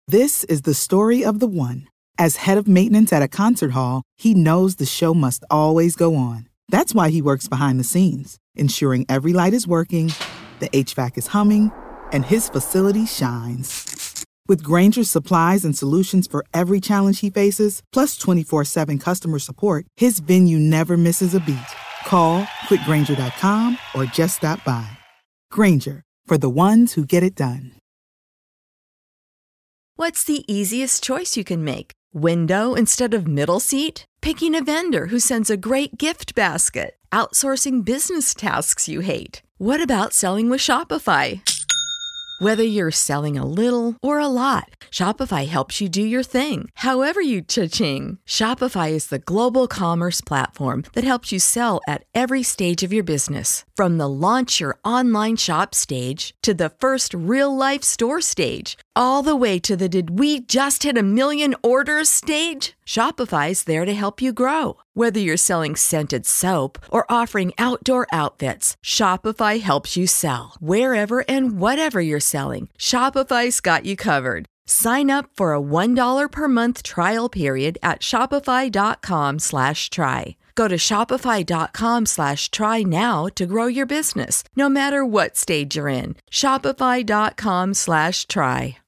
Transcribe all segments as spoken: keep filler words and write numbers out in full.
This is the story of the one. As head of maintenance at a concert hall, he knows the show must always go on. That's why he works behind the scenes, ensuring every light is working, the H V A C is humming, and his facility shines. With Grainger's supplies and solutions for every challenge he faces, plus twenty-four seven customer support, his venue never misses a beat. Call quick grainger dot com or just stop by. Grainger, for the ones who get it done. What's the easiest choice you can make? Window instead of middle seat? Picking a vendor who sends a great gift basket? Outsourcing business tasks you hate? What about selling with Shopify? Whether you're selling a little or a lot, Shopify helps you do your thing, however you cha-ching. Shopify is the global commerce platform that helps you sell at every stage of your business. From the launch your online shop stage to the first real-life store stage, all the way to the did we just hit a million orders stage. Shopify's there to help you grow. Whether you're selling scented soap or offering outdoor outfits, Shopify helps you sell. Wherever and whatever you're selling, Shopify's got you covered. Sign up for a one dollar per month trial period at shopify.com slash try. Go to shopify.com slash try now to grow your business, no matter what stage you're in. Shopify.com slash try.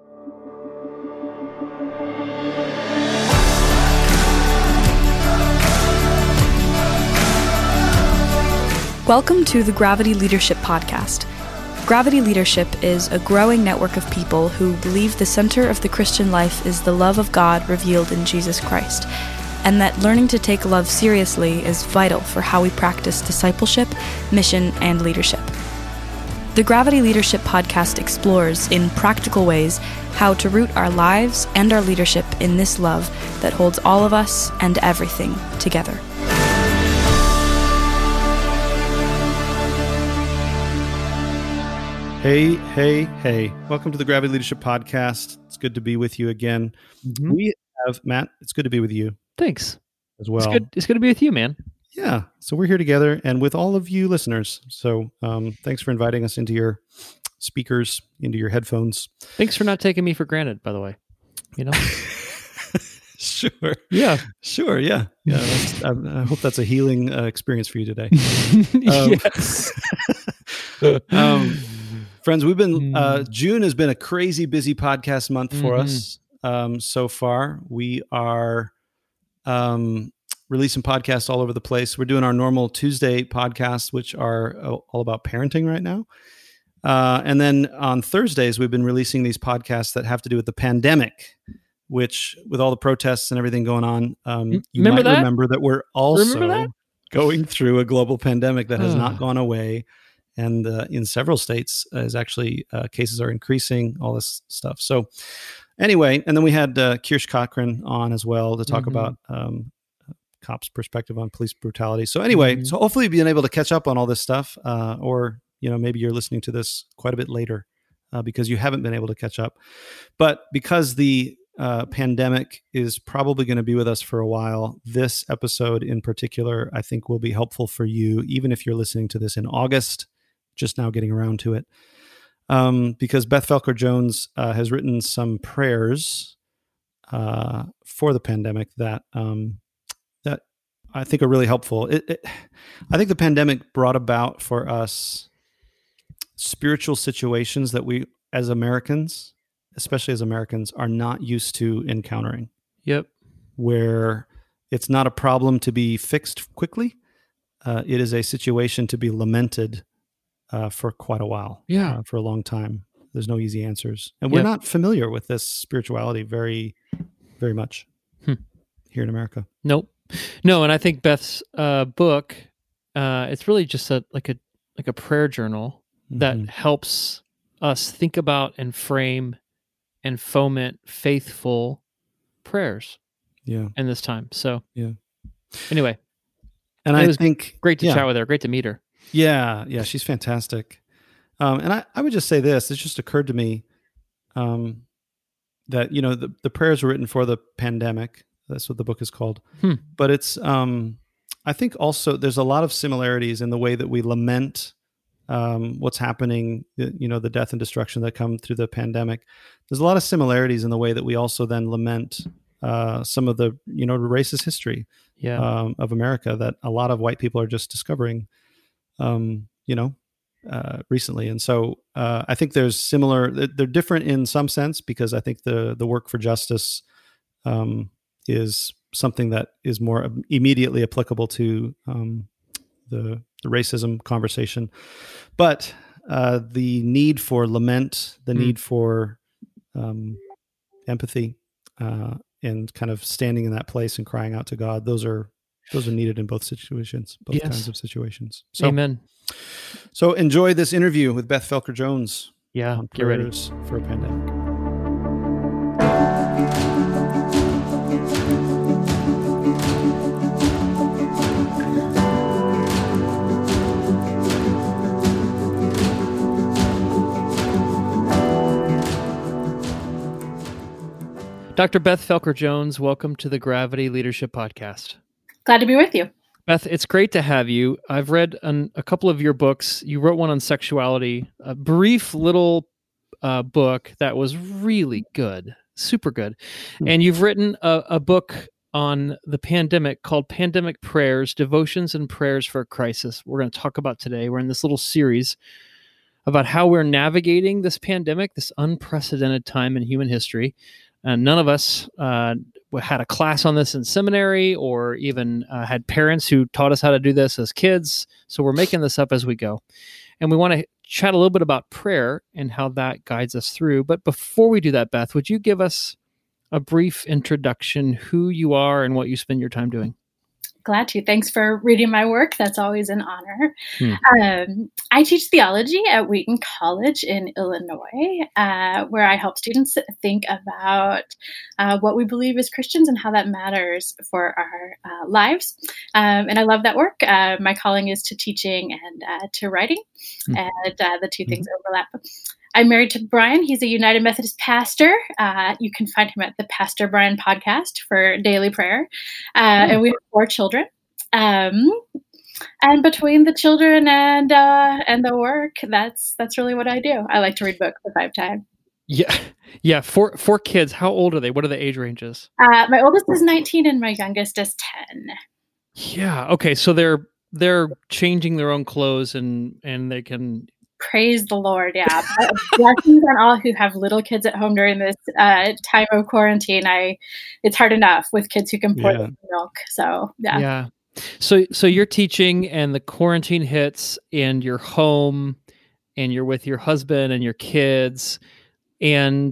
Welcome to the Gravity Leadership Podcast. Gravity Leadership is a growing network of people who believe the center of the Christian life is the love of God revealed in Jesus Christ, and that learning to take love seriously is vital for how we practice discipleship, mission, and leadership. The Gravity Leadership Podcast explores, in practical ways, how to root our lives and our leadership in this love that holds all of us and everything together. Hey, hey, hey. Welcome to the Gravity Leadership Podcast. It's good to be with you again. Mm-hmm. We have, Matt, it's good to be with you. Thanks. As well. It's good, it's good to be with you, man. Yeah. So we're here together and with all of you listeners. So um, thanks for inviting us into your speakers, into your headphones. Thanks for not taking me for granted, by the way. You know? Sure. Yeah. Sure. Yeah. Yeah. That's, I, I hope that's a healing uh, experience for you today. Um, yes. um, Friends, we've been, uh, June has been a crazy busy podcast month for mm-hmm. us um, so far. We are um, releasing podcasts all over the place. We're doing our normal Tuesday podcasts, which are all about parenting right now. Uh, and then on Thursdays, we've been releasing these podcasts that have to do with the pandemic, which with all the protests and everything going on, um, you remember might that? remember that we're also that? going through a global pandemic that has not gone away. And uh, in several states, uh, is actually uh, cases are increasing, all this stuff. So anyway, and then we had uh, Kirsch Cochran on as well to talk mm-hmm. about um, cops' perspective on police brutality. So anyway, mm-hmm. so hopefully you've been able to catch up on all this stuff, uh, or you know maybe you're listening to this quite a bit later uh, because you haven't been able to catch up. But because the uh, pandemic is probably going to be with us for a while, this episode in particular, I think will be helpful for you, even if you're listening to this in August. Just now getting around to it. Um, because Beth Felker Jones uh, has written some prayers uh, for the pandemic that um, that I think are really helpful. It, it, I think the pandemic brought about for us spiritual situations that we, as Americans, especially as Americans, are not used to encountering. Yep. Where it's not a problem to be fixed quickly. Uh, it is a situation to be lamented Uh, for quite a while, yeah, uh, for a long time. There's no easy answers, and we're yep. not familiar with this spirituality very, very much hmm. here in America. Nope, no. And I think Beth's uh, book, uh, it's really just a like a like a prayer journal mm-hmm. that helps us think about and frame and foment faithful prayers. Yeah, in this time. So yeah. Anyway, and it I was think great to yeah. chat with her. Great to meet her. Yeah, yeah, she's fantastic. Um, and I, I would just say this, it just occurred to me um, that, you know, the, the prayers were written for the pandemic. That's what the book is called. Hmm. But it's, um, I think also there's a lot of similarities in the way that we lament um, what's happening, you know, the death and destruction that come through the pandemic, there's a lot of similarities in the way that we also then lament uh, some of the, you know, racist history yeah. um, of America that a lot of white people are just discovering, um, you know, uh, recently. And so uh, I think there's similar, they're different in some sense, because I think the the work for justice um, is something that is more immediately applicable to um, the, the racism conversation. But uh, the need for lament, the mm. need for um, empathy, uh, and kind of standing in that place and crying out to God, those are those are needed in both situations, both yes. kinds of situations. So, amen. So enjoy this interview with Beth Felker Jones. Yeah, on get ready for a pandemic. Doctor Beth Felker Jones, welcome to the Gravity Leadership Podcast. Glad to be with you. Beth, it's great to have you. I've read an, a couple of your books. You wrote one on sexuality, a brief little uh, book that was really good, super good. Mm-hmm. And you've written a, a book on the pandemic called Pandemic Prayers, Devotions and Prayers for a Crisis. We're going to talk about today. We're in this little series about how we're navigating this pandemic, this unprecedented time in human history. And none of us uh, had a class on this in seminary or even uh, had parents who taught us how to do this as kids. So we're making this up as we go. And we want to chat a little bit about prayer and how that guides us through. But before we do that, Beth, would you give us a brief introduction, who you are and what you spend your time doing? Glad to. Thanks for reading my work. That's always an honor. Hmm. Um, I teach theology at Wheaton College in Illinois, uh, where I help students think about uh, what we believe as Christians and how that matters for our uh, lives. Um, and I love that work. Uh, my calling is to teaching and uh, to writing, hmm. and uh, the two hmm. things overlap. I'm married to Brian. He's a United Methodist pastor. Uh, you can find him at the Pastor Brian podcast for daily prayer. Uh, and we have four children. Um, and between the children and uh, and the work, that's that's really what I do. I like to read books if I have time. Yeah, yeah. Four four kids. How old are they? What are the age ranges? Uh, my oldest is nineteen, and my youngest is ten. Yeah. Okay. So they're they're changing their own clothes, and and they can. Praise the Lord, yeah. Blessings on all who have little kids at home during this uh, time of quarantine. I, it's hard enough with kids who can pour yeah. the milk. So yeah. Yeah. So so you're teaching, and the quarantine hits, and you're home, and you're with your husband and your kids, and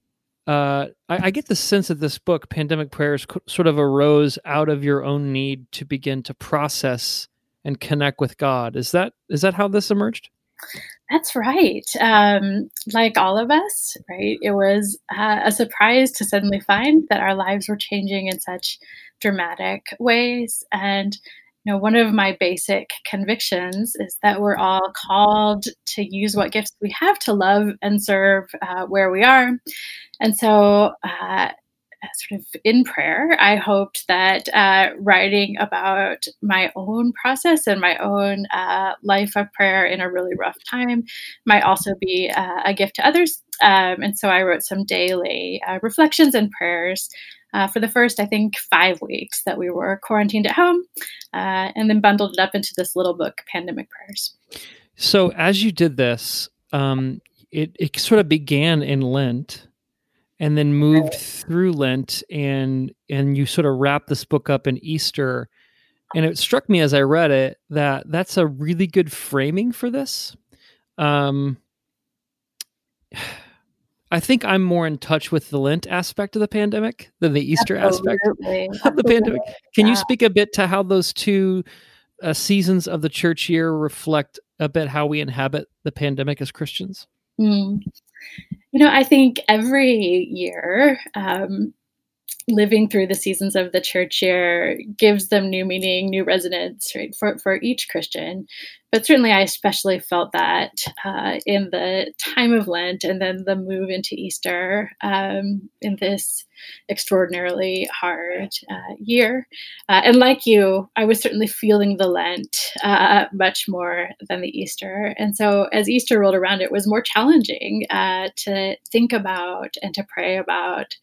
uh, I, I get the sense that this book, Pandemic Prayers, sort of arose out of your own need to begin to process and connect with God. Is that is that how this emerged? That's right. Um, like all of us, right? It was uh, a surprise to suddenly find that our lives were changing in such dramatic ways. And, you know, one of my basic convictions is that we're all called to use what gifts we have to love and serve uh, where we are. And so, uh, sort of in prayer, I hoped that uh, writing about my own process and my own uh, life of prayer in a really rough time might also be uh, a gift to others. Um, and so I wrote some daily uh, reflections and prayers uh, for the first, I think, five weeks that we were quarantined at home, uh, and then bundled it up into this little book, Pandemic Prayers. So as you did this, um, it, it sort of began in Lent, and then moved through Lent, and and you sort of wrap this book up in Easter. And it struck me as I read it that that's a really good framing for this. Um, I think I'm more in touch with the Lent aspect of the pandemic than the Easter Absolutely. aspect of Absolutely. the pandemic. Can yeah. you speak a bit to how those two uh, seasons of the church year reflect a bit how we inhabit the pandemic as Christians? Mm. You know, I think every year um, living through the seasons of the church year gives them new meaning, new resonance, right, for, for each Christian. But certainly I especially felt that uh, in the time of Lent and then the move into Easter um, in this extraordinarily hard uh, year. Uh, and like you, I was certainly feeling the Lent uh, much more than the Easter. And so as Easter rolled around, it was more challenging uh, to think about and to pray about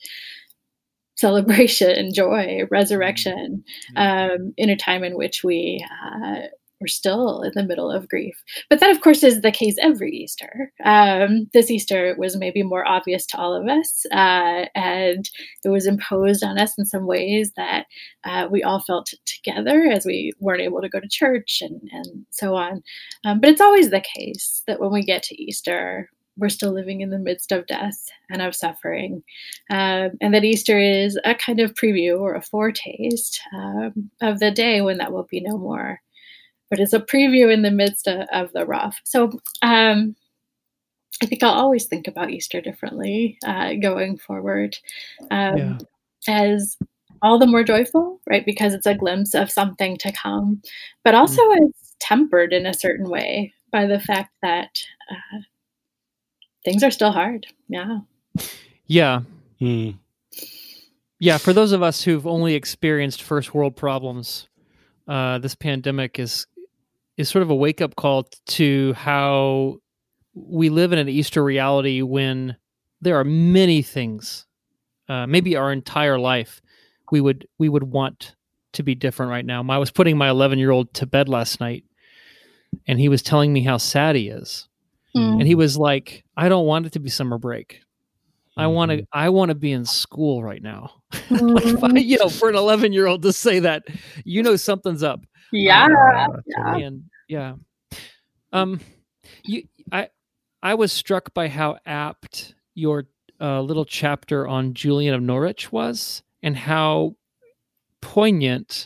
celebration, joy, resurrection, um, in a time in which we uh, were still in the middle of grief. But that, of course, is the case every Easter. Um, this Easter was maybe more obvious to all of us, uh, and it was imposed on us in some ways that uh, we all felt together as we weren't able to go to church and, and so on. Um, but it's always the case that when we get to Easter, we're still living in the midst of death and of suffering. Um, and that Easter is a kind of preview or a foretaste um, of the day when that will be no more. But it's a preview in the midst of, of the rough. So um, I think I'll always think about Easter differently uh, going forward um, yeah. as all the more joyful, right? Because it's a glimpse of something to come, but also mm. it's tempered in a certain way by the fact that uh, things are still hard. Yeah. Yeah. Hmm. Yeah. For those of us who've only experienced first world problems, uh, this pandemic is is sort of a wake up call to how we live in an Easter reality when there are many things, uh, maybe our entire life, we would we would want to be different right now. I was putting my eleven year old to bed last night, and he was telling me how sad he is. Mm. And he was like, I don't want it to be summer break. I want to, I want to be in school right now. Mm. Like, you know, for an eleven year old to say that, you know, something's up. Yeah. Uh, yeah. And yeah. Um, you, I, I was struck by how apt your uh, little chapter on Julian of Norwich was, and how poignant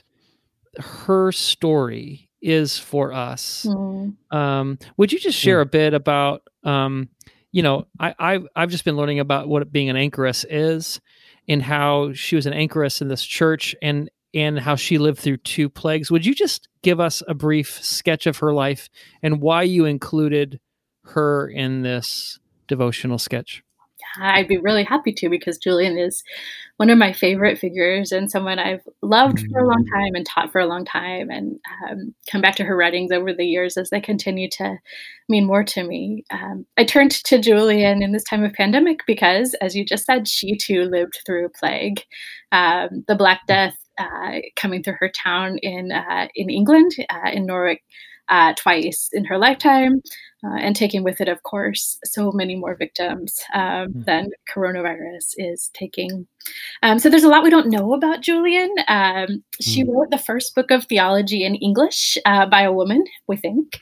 her story is for us. Mm. Um, would you just share a bit about, um, you know, I, I've, I've just been learning about what being an anchoress is, and how she was an anchoress in this church, and, and how she lived through two plagues. Would you just give us a brief sketch of her life and why you included her in this devotional sketch? I'd be really happy to, because Julian is one of my favorite figures and someone I've loved for a long time and taught for a long time, and um, come back to her writings over the years as they continue to mean more to me. Um, I turned to Julian in this time of pandemic because, as you just said, she too lived through plague, um, the Black Death uh, coming through her town in uh, in England, uh, in Norwich, uh, twice in her lifetime. Uh, and taking with it, of course, so many more victims um, mm. than coronavirus is taking. Um, so there's a lot we don't know about Julian. Um, she mm. wrote the first book of theology in English uh, by a woman, we think.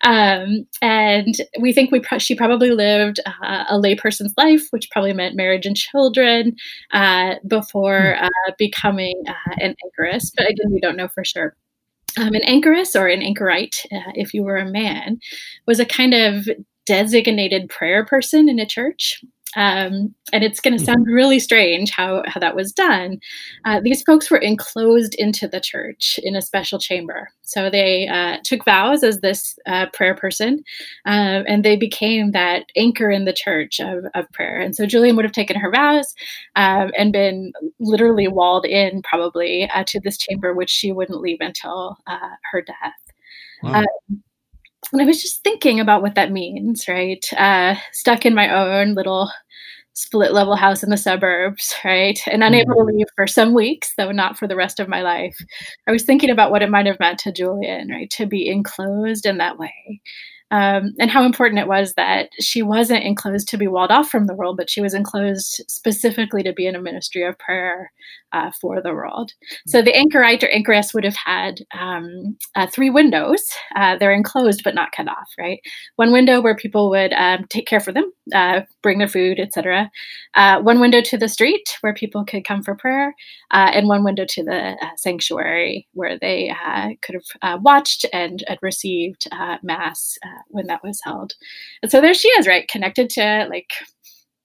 Um, and we think we pro- she probably lived uh, a layperson's life, which probably meant marriage and children, uh, before mm. uh, becoming uh, an anchoress. But again, we don't know for sure. Um, an anchoress, or an anchorite, uh, if you were a man, was a kind of designated prayer person in a church. Um, and it's going to sound really strange how, how that was done. Uh, these folks were enclosed into the church in a special chamber. So they uh, took vows as this uh, prayer person, uh, and they became that anchor in the church of, of prayer. And so Julian would have taken her vows um, and been literally walled in probably uh, to this chamber, which she wouldn't leave until uh, her death. Wow. Um, And I was just thinking about what that means, right? Uh, stuck in my own little split level house in the suburbs, right? And unable to leave for some weeks, though not for the rest of my life. I was thinking about what it might have meant to Julian, right? To be enclosed in that way. Um, and how important it was that she wasn't enclosed to be walled off from the world, but she was enclosed specifically to be in a ministry of prayer uh, for the world. So the anchorite or anchoress would have had um, uh, three windows. Uh, they're enclosed but not cut off, right? One window where people would um, take care for them, uh, bring their food, et cetera. Uh, one window to the street where people could come for prayer, uh, and one window to the uh, sanctuary where they uh, could have uh, watched and, and received uh, Mass uh, when that was held. And so there she is, right? Connected to like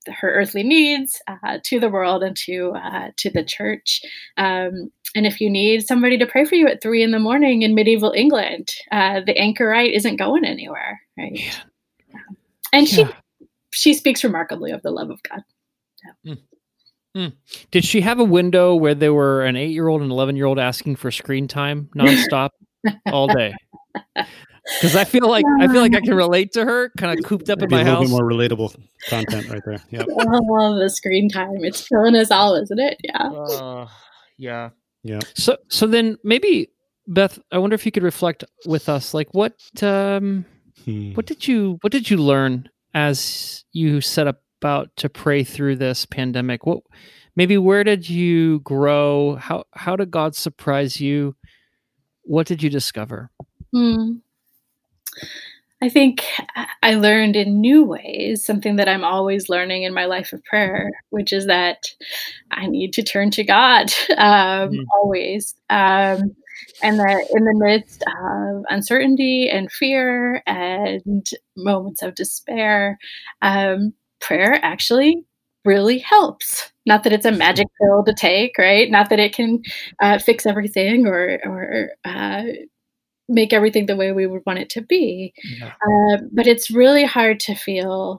her earthly needs uh, to the world and to uh, to the church. Um, and if you need somebody to pray for you at three in the morning in medieval England, uh, the anchorite isn't going anywhere, right? Yeah. Um, and yeah. she she speaks remarkably of the love of God. Yeah. Mm. Mm. Did she have a window where there were an eight-year-old and eleven-year-old asking for screen time nonstop all day? Because I feel like I feel like I can relate to her, kind of cooped up in my a house. A little bit more relatable content right there. Yeah. Oh, the screen time. It's killing us all, isn't it? Yeah. Uh, yeah. Yeah. So so then maybe, Beth, I wonder if you could reflect with us, like what um hmm. what did you what did you learn as you set about to pray through this pandemic? What maybe where did you grow? How how did God surprise you? What did you discover? Hmm. I think I learned in new ways something that I'm always learning in my life of prayer, which is that I need to turn to God um, mm. always. Um, and that in the midst of uncertainty and fear and moments of despair, um, prayer actually really helps. Not that it's a magic pill to take, right? Not that it can uh, fix everything or, or uh, make everything the way we would want it to be. Yeah. Uh, but it's really hard to feel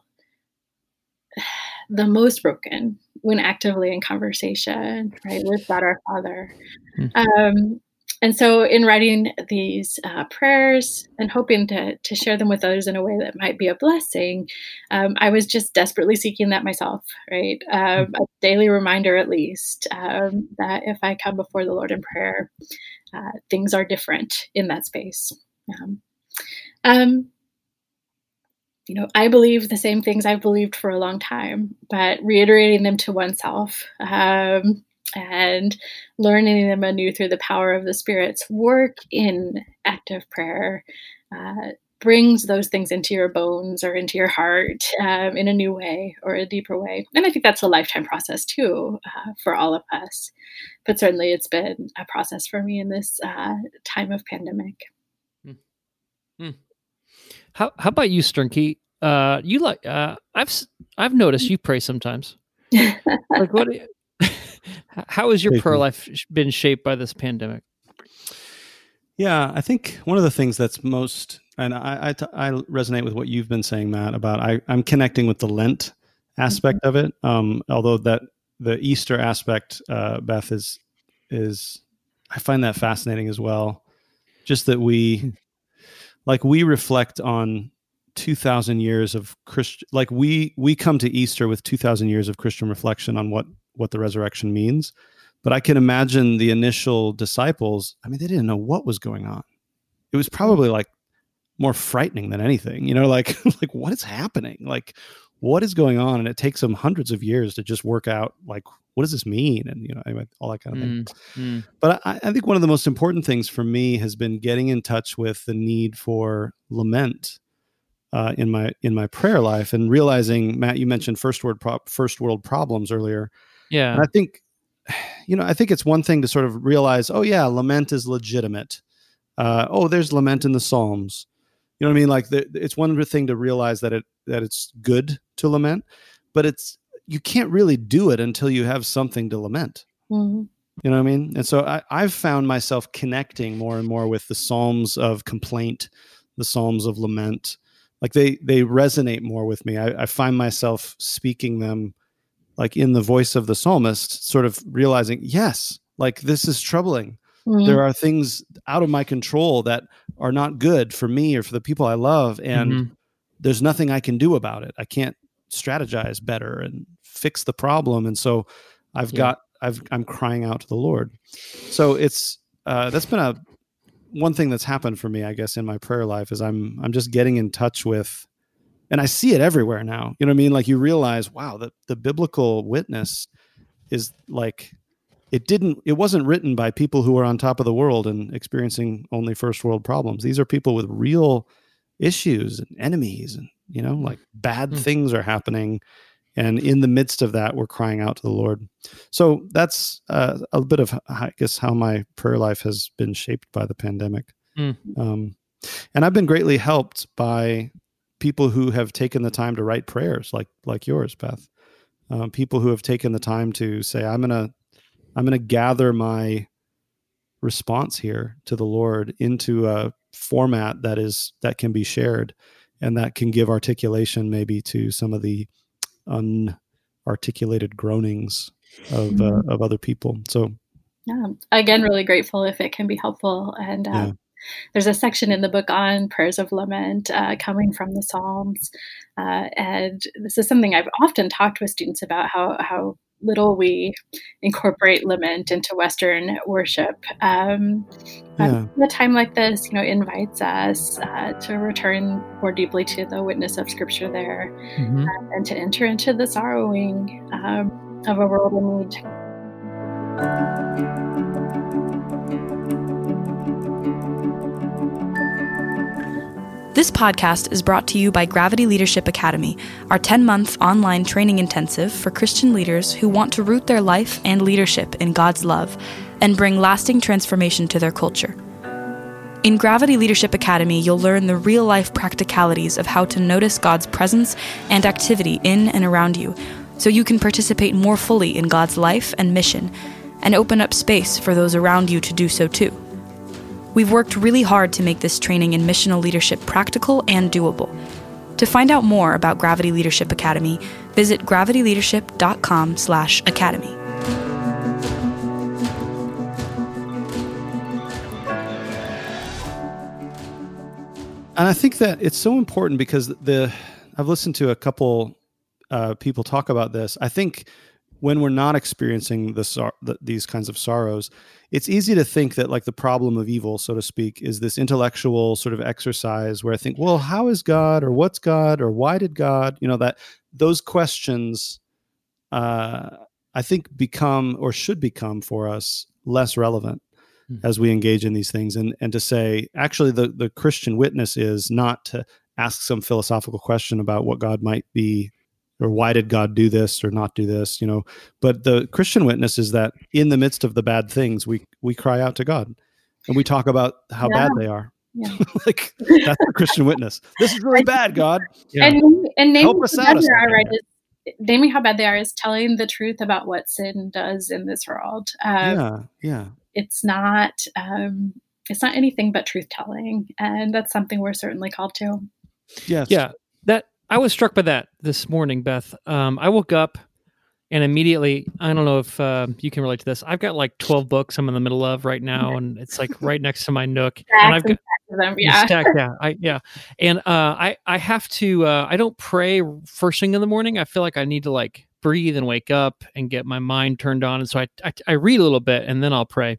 the most broken when actively in conversation, right, with God our Father. Mm-hmm. Um, and so in writing these uh, prayers and hoping to, to share them with others in a way that might be a blessing, um, I was just desperately seeking that myself, right? Um, mm-hmm. A daily reminder, at least, um, that if I come before the Lord in prayer, Uh, things are different in that space. Um, um, you know, I believe the same things I've believed for a long time, but reiterating them to oneself um, and learning them anew through the power of the Spirit's work in active prayer uh, brings those things into your bones or into your heart um, in a new way or a deeper way. And I think that's a lifetime process too uh, for all of us. But certainly it's been a process for me in this uh, time of pandemic. Hmm. Hmm. How how about you, Sternke? Uh, you like uh, I've I've noticed you pray sometimes. Like what? How has your prayer life been shaped by this pandemic? Yeah, I think one of the things that's most, and I, I, t- I resonate with what you've been saying, Matt, about I, I'm connecting with the Lent aspect mm-hmm. of it. Um, although that the Easter aspect, uh, Beth, is, is, I find that fascinating as well. Just that we, like we reflect on two thousand years of Christian, like we, we come to Easter with two thousand years of Christian reflection on what, what the resurrection means. But I can imagine the initial disciples, I mean, they didn't know what was going on. It was probably like more frightening than anything, you know, like, like what is happening? Like, what is going on? And it takes them hundreds of years to just work out, like, what does this mean? And, you know, anyway, all that kind of thing. Mm, mm. But I, I think one of the most important things for me has been getting in touch with the need for lament uh, in my, in my prayer life and realizing, Matt, you mentioned first world, pro- first world problems earlier. Yeah. And I think, you know, I think it's one thing to sort of realize, oh yeah, lament is legitimate. Uh, oh, there's lament in the Psalms. You know what I mean? Like the, it's one thing to realize that it that it's good to lament, but it's you can't really do it until you have something to lament. Mm-hmm. You know what I mean? And so I, I've found myself connecting more and more with the Psalms of complaint, the Psalms of lament. Like they they resonate more with me. I, I find myself speaking them like in the voice of the psalmist, sort of realizing, yes, like this is troubling. Mm-hmm. There are things out of my control that are not good for me or for the people I love. And mm-hmm. there's nothing I can do about it. I can't strategize better and fix the problem. And so I've yeah. got, I've, I'm crying out to the Lord. So it's, uh, that's been a, one thing that's happened for me, I guess, in my prayer life is I'm, I'm just getting in touch with, and I see it everywhere now. You know what I mean? Like you realize, wow, the, the biblical witness is like, it didn't, it wasn't written by people who are on top of the world and experiencing only first world problems. These are people with real issues and enemies and, you know, like bad mm. things are happening. And in the midst of that, we're crying out to the Lord. So that's uh, a bit of, I guess, how my prayer life has been shaped by the pandemic. Mm. Um, and I've been greatly helped by people who have taken the time to write prayers like like yours, Beth. Um, people who have taken the time to say, I'm going to, I'm going to gather my response here to the Lord into a format that is, that can be shared and that can give articulation maybe to some of the unarticulated groanings of, mm-hmm. uh, of other people. So yeah, again, really grateful if it can be helpful. And, uh, yeah. There's a section in the book on prayers of lament uh, coming from the Psalms. Uh, and this is something I've often talked with students about, how, how little we incorporate lament into Western worship. Um, yeah. A time like this, you know, invites us uh, to return more deeply to the witness of Scripture there, mm-hmm. uh, and to enter into the sorrowing um, of a world in need. This podcast is brought to you by Gravity Leadership Academy, our ten-month online training intensive for Christian leaders who want to root their life and leadership in God's love and bring lasting transformation to their culture. In Gravity Leadership Academy, you'll learn the real-life practicalities of how to notice God's presence and activity in and around you, so you can participate more fully in God's life and mission, and open up space for those around you to do so too. We've worked really hard to make this training in missional leadership practical and doable. To find out more about Gravity Leadership Academy, visit gravityleadership.com slash academy. And I think that it's so important because the I've listened to a couple uh, people talk about this. I think when we're not experiencing the, sor- the these kinds of sorrows, it's easy to think that like the problem of evil, so to speak, is this intellectual sort of exercise where I think, well, how is God, or what's God, or why did God, you know, that those questions, uh, I think become or should become for us less relevant mm-hmm. as we engage in these things. And, and to say, actually, the, the Christian witness is not to ask some philosophical question about what God might be, or why did God do this or not do this, you know, but the Christian witness is that in the midst of the bad things, we, we cry out to God and we talk about how yeah. bad they are. Yeah. Like that's the Christian witness. This is really bad, God. Yeah. And, and naming, Help us out are, right, is, naming how bad they are is telling the truth about what sin does in this world. Um, yeah. Yeah. It's not, um, it's not anything but truth telling. And that's something we're certainly called to. Yes. Yeah. That, I was struck by that this morning, Beth. Um, I woke up and immediately, I don't know if uh, you can relate to this. I've got like twelve books I'm in the middle of right now, and it's like right next to my Nook. Stacks and I've got and them, yeah. Stack, yeah, I, yeah. And uh, I, I have to. Uh, I don't pray first thing in the morning. I feel like I need to like breathe and wake up and get my mind turned on. And so I, I, I read a little bit and then I'll pray.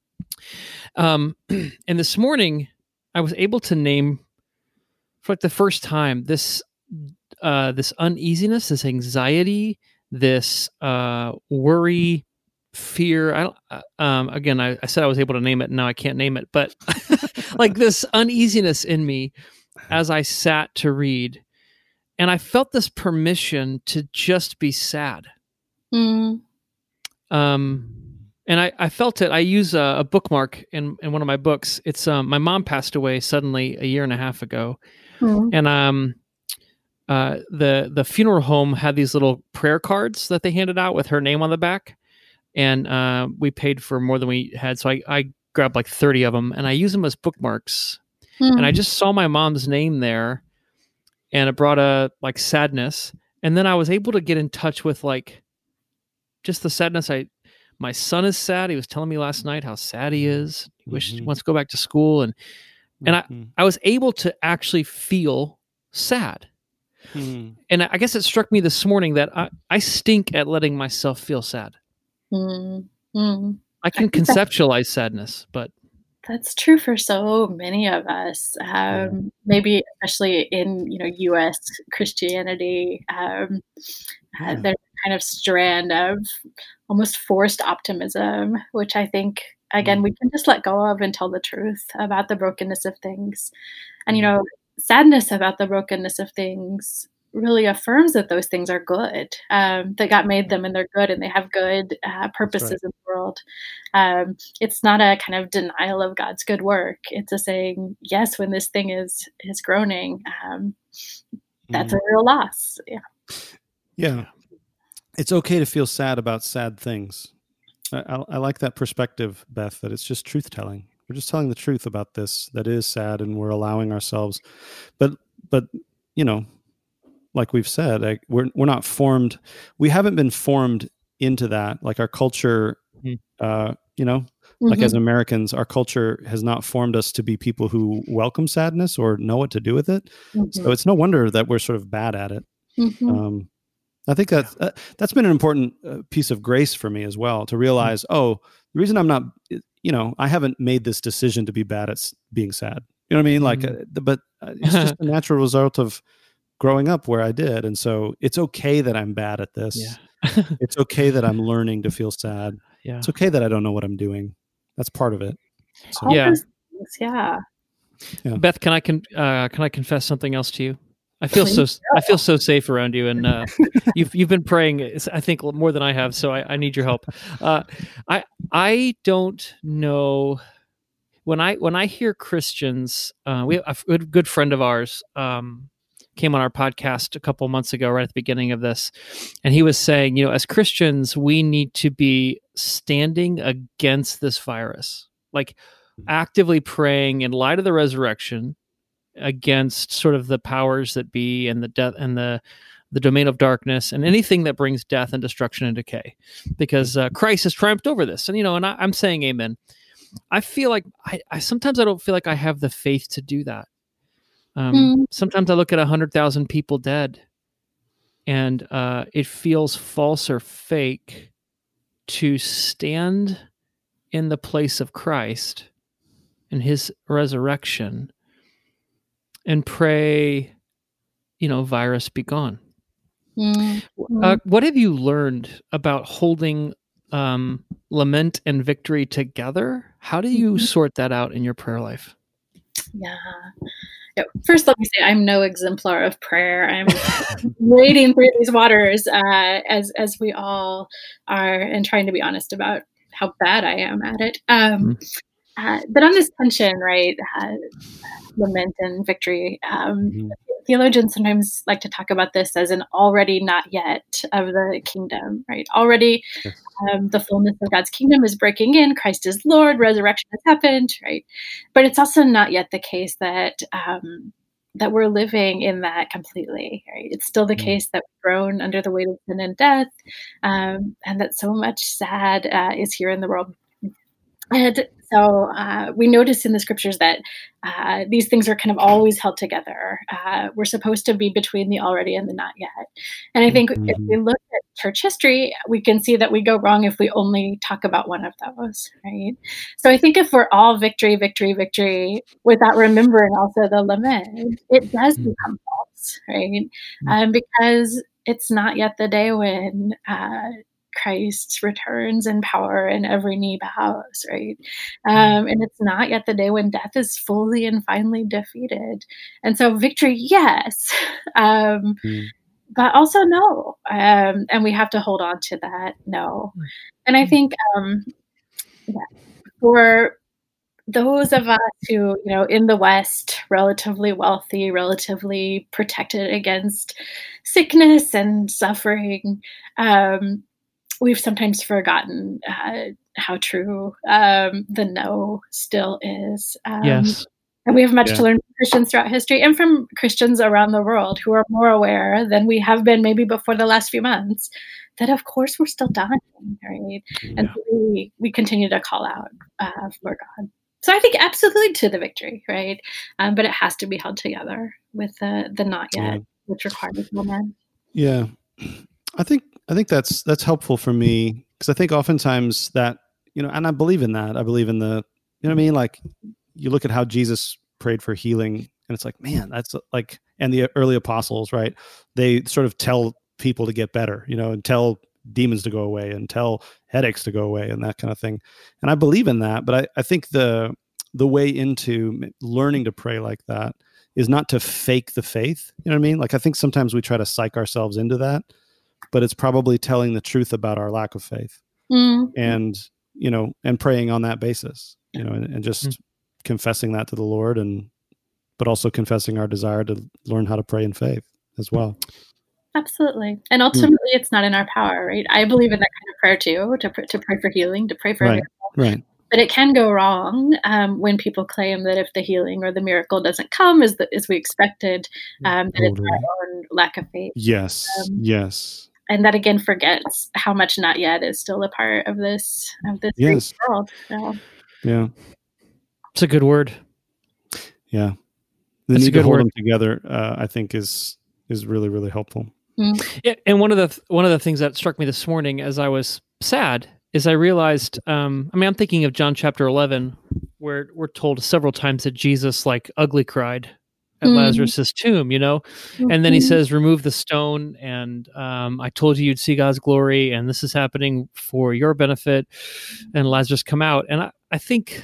Um, and this morning, I was able to name for like the first time this. Uh, this uneasiness, this anxiety, this uh, worry, fear. I don't. Uh, um, again, I, I said I was able to name it. Now I can't name it, but like this uneasiness in me as I sat to read, and I felt this permission to just be sad. Mm. Um, and I, I felt it. I use a, a bookmark in in one of my books. It's um, my mom passed away suddenly a year and a half ago, mm. and um. Uh, the the funeral home had these little prayer cards that they handed out with her name on the back, and uh, we paid for more than we had, so I, I grabbed like thirty of them, and I use them as bookmarks. Mm. And I just saw my mom's name there, and it brought a like sadness, and then I was able to get in touch with like just the sadness. I my son is sad. He was telling me last night how sad he is. He mm-hmm. wishes he wants to go back to school, and and mm-hmm. I I was able to actually feel sad. Hmm. And I guess it struck me this morning that I, I stink at letting myself feel sad. Mm. Mm. I can I conceptualize sadness, but that's true for so many of us. Um, yeah. Maybe especially in you know U S Christianity, um, yeah. uh, there's a kind of strand of almost forced optimism, which I think again mm. we can just let go of and tell the truth about the brokenness of things, and you know. Sadness about the brokenness of things really affirms that those things are good, um, that God made them and they're good and they have good uh, purposes right. in the world. Um, it's not a kind of denial of God's good work. It's a saying, yes, when this thing is is groaning, um, that's mm. a real loss. Yeah. Yeah. it's okay to feel sad about sad things. I, I, I like that perspective, Beth, that it's just truth telling. We're just telling the truth about this that is sad, and we're allowing ourselves. But but you know, like we've said, like we're we're not formed. We haven't been formed into that. Like our culture, mm-hmm. uh, you know, mm-hmm. like as Americans, our culture has not formed us to be people who welcome sadness or know what to do with it. Mm-hmm. So it's no wonder that we're sort of bad at it. Mm-hmm. Um, I think that's uh, that's been an important uh, piece of grace for me as well, to realize, mm-hmm. oh, the reason I'm not, you know, I haven't made this decision to be bad at being sad. You know what I mean? Like, mm-hmm. uh, but uh, it's just a natural result of growing up where I did. And so it's okay that I'm bad at this. Yeah. It's okay that I'm learning to feel sad. Yeah. It's okay that I don't know what I'm doing. That's part of it. So, yeah. yeah. Yeah. Beth, can I con- uh, can I confess something else to you? I feel so I feel so safe around you, and uh, you've you've been praying, I think, more than I have. So I, I need your help. Uh, I I don't know when I when I hear Christians. Uh, we have a good, good friend of ours um, came on our podcast a couple months ago, right at the beginning of this, and he was saying, you know, as Christians, we need to be standing against this virus, like actively praying in light of the resurrection against sort of the powers that be and the death and the the domain of darkness and anything that brings death and destruction and decay, because uh, Christ has triumphed over this. And, you know, and I, I'm saying amen. I feel like I, I sometimes I don't feel like I have the faith to do that. Um, mm. Sometimes I look at a hundred thousand people dead, and uh, it feels false or fake to stand in the place of Christ and his resurrection and pray, you know, virus be gone. Mm-hmm. Uh, what have you learned about holding um, lament and victory together? How do you mm-hmm. sort that out in your prayer life? Yeah. First, let me say I'm no exemplar of prayer. I'm wading through these waters uh, as as we all are, and trying to be honest about how bad I am at it. Um, mm-hmm. uh, but on this tension, right? Uh, lament and victory. Um, mm-hmm. Theologians sometimes like to talk about this as an already not yet of the kingdom, right? Already um, the fullness of God's kingdom is breaking in. Christ is Lord. Resurrection has happened, right? But it's also not yet the case that um, that we're living in that completely, right? It's still the mm-hmm. case that we're thrown under the weight of sin and death, um, and that so much sad uh, is here in the world. And so uh, we notice in the scriptures that uh, these things are kind of always held together. Uh, we're supposed to be between the already and the not yet. And I think mm-hmm. if we look at church history, we can see that we go wrong if we only talk about one of those, right? So I think if we're all victory, victory, victory, without remembering also the lament, it does become false, right? Mm-hmm. Um, because it's not yet the day when uh, Christ returns in power and every knee bows, right? Um, and it's not yet the day when death is fully and finally defeated. And so victory, yes, um, mm. but also no. Um, and we have to hold on to that no. And I think um, yeah, for those of us who, you know, in the West, relatively wealthy, relatively protected against sickness and suffering, um, we've sometimes forgotten uh, how true um, the no still is. Um, yes. And we have much yeah. to learn from Christians throughout history and from Christians around the world who are more aware than we have been maybe before the last few months that, of course, we're still dying, right? Yeah. And so we, we continue to call out uh, for God. So I think absolutely to the victory, right? Um, but it has to be held together with the, the not yet, yeah. which requires lament. Yeah. I think I think that's that's helpful for me, because I think oftentimes that, you know, and I believe in that. I believe in the, you know what I mean? Like, you look at how Jesus prayed for healing, and it's like, man, that's like, and the early apostles, right? They sort of tell people to get better, you know, and tell demons to go away and tell headaches to go away and that kind of thing. And I believe in that, but I, I think the the way into learning to pray like that is not to fake the faith. You know what I mean? Like, I think sometimes we try to psych ourselves into that, but it's probably telling the truth about our lack of faith mm. and, you know, and praying on that basis, you know, and, and just mm. confessing that to the Lord, and, but also confessing our desire to learn how to pray in faith as well. Absolutely. And ultimately, mm. it's not in our power, right? I believe in that kind of prayer too, to, pr- to pray for healing, to pray for right. a miracle. Right. But it can go wrong um, when people claim that if the healing or the miracle doesn't come as, the, as we expected, um, that totally. It's our own lack of faith. Yes, um, yes. And that again forgets how much not yet is still a part of this of this yes. great world. So. Yeah. It's a good word. Yeah. The That's need a good to hold word. them together, uh, I think, is is really, really helpful. Mm. Yeah, and one of the one of the things that struck me this morning as I was sad is I realized, um, I mean, I'm thinking of John chapter eleven, where we're told several times that Jesus like ugly cried at mm. Lazarus's tomb, you know, mm-hmm. and then he says, remove the stone. And um, I told you you'd see God's glory, and this is happening for your benefit. And Lazarus come out. And I, I think,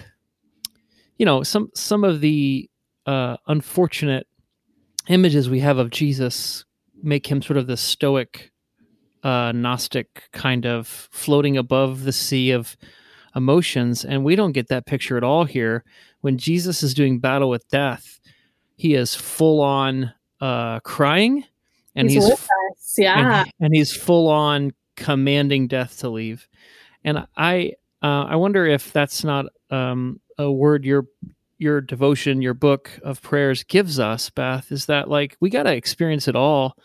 you know, some, some of the uh, unfortunate images we have of Jesus make him sort of the stoic, uh, Gnostic kind of floating above the sea of emotions. And we don't get that picture at all here. When Jesus is doing battle with death, he is full on uh, crying, and he's, he's with us. Yeah, and, and he's full on commanding death to leave. And I, uh, I wonder if that's not um, a word your your devotion, your book of prayers gives us, Beth. Is that like we got to experience it all?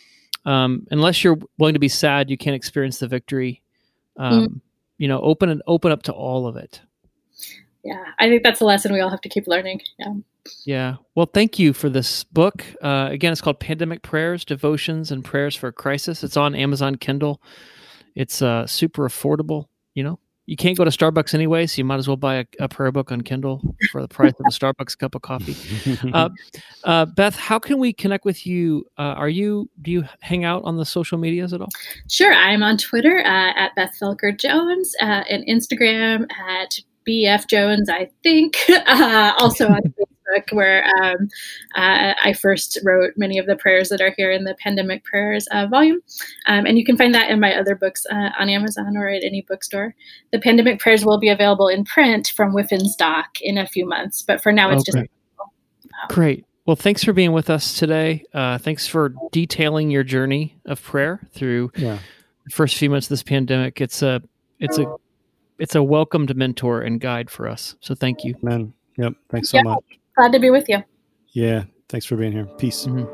Um, unless you're willing to be sad, you can't experience the victory. Um, mm. You know, open and open up to all of it. Yeah, I think that's a lesson we all have to keep learning. Yeah. Yeah. Well, thank you for this book. Uh, again, it's called Pandemic Prayers, Devotions and Prayers for a Crisis. It's on Amazon Kindle. It's uh, super affordable. You know, you can't go to Starbucks anyway, so you might as well buy a, a prayer book on Kindle for the price of a Starbucks cup of coffee. Uh, uh, Beth, how can we connect with you? Uh, are you, do you hang out on the social medias at all? Sure. I'm on Twitter uh, at Beth Felker Jones, uh, and Instagram at B F Jones, I think. Uh, also on Facebook, where um, uh, I first wrote many of the prayers that are here in the Pandemic Prayers uh, volume. Um, and you can find that in my other books uh, on Amazon or at any bookstore. The Pandemic Prayers will be available in print from Whiffin's Dock in a few months, but for now it's okay. just um, great. Well, thanks for being with us today. Uh, thanks for detailing your journey of prayer through yeah. the first few months of this pandemic. It's a, it's a, it's a welcomed mentor and guide for us. So thank you. Amen. Yep. Thanks so yeah, much. Glad to be with you. Yeah. Thanks for being here. Peace. Mm-hmm.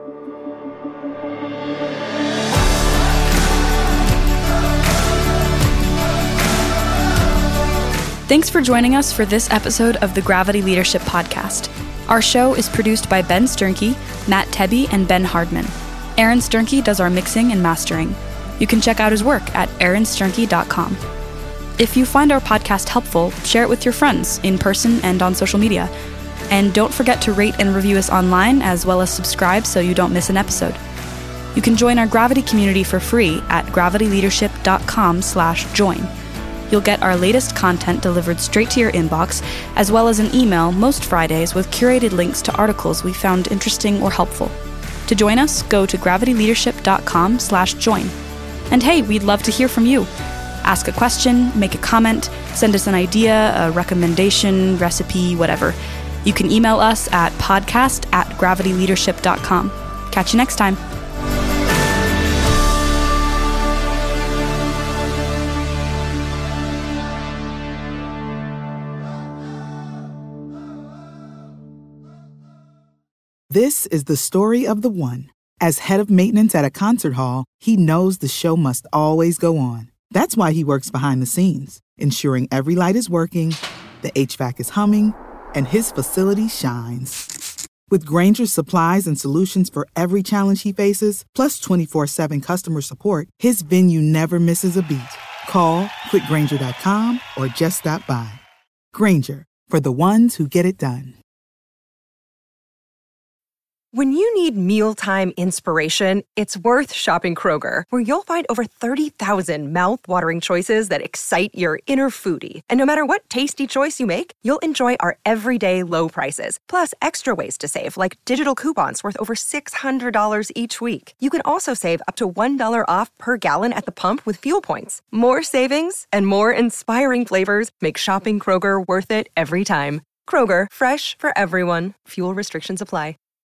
Thanks for joining us for this episode of the Gravity Leadership Podcast. Our show is produced by Ben Sternke, Matt Tebbe, and Ben Hardman. Aaron Sternke does our mixing and mastering. You can check out his work at aaron sternke dot com. If you find our podcast helpful, share it with your friends in person and on social media. And don't forget to rate and review us online, as well as subscribe so you don't miss an episode. You can join our Gravity community for free at gravity leadership dot com slash join. You'll get our latest content delivered straight to your inbox, as well as an email most Fridays with curated links to articles we found interesting or helpful. To join us, go to gravity leadership dot com slash join. And hey, we'd love to hear from you. Ask a question, make a comment, send us an idea, a recommendation, recipe, whatever. You can email us at podcast at gravity leadership dot com. Catch you next time. This is the story of the one. As head of maintenance at a concert hall, he knows the show must always go on. That's why he works behind the scenes, ensuring every light is working, the H V A C is humming, and his facility shines. With Grainger's supplies and solutions for every challenge he faces, plus twenty-four seven customer support, his venue never misses a beat. Call quick grainger dot com or just stop by. Grainger, for the ones who get it done. When you need mealtime inspiration, it's worth shopping Kroger, where you'll find over thirty thousand mouth-watering choices that excite your inner foodie. And no matter what tasty choice you make, you'll enjoy our everyday low prices, plus extra ways to save, like digital coupons worth over six hundred dollars each week. You can also save up to one dollar off per gallon at the pump with fuel points. More savings and more inspiring flavors make shopping Kroger worth it every time. Kroger, fresh for everyone. Fuel restrictions apply.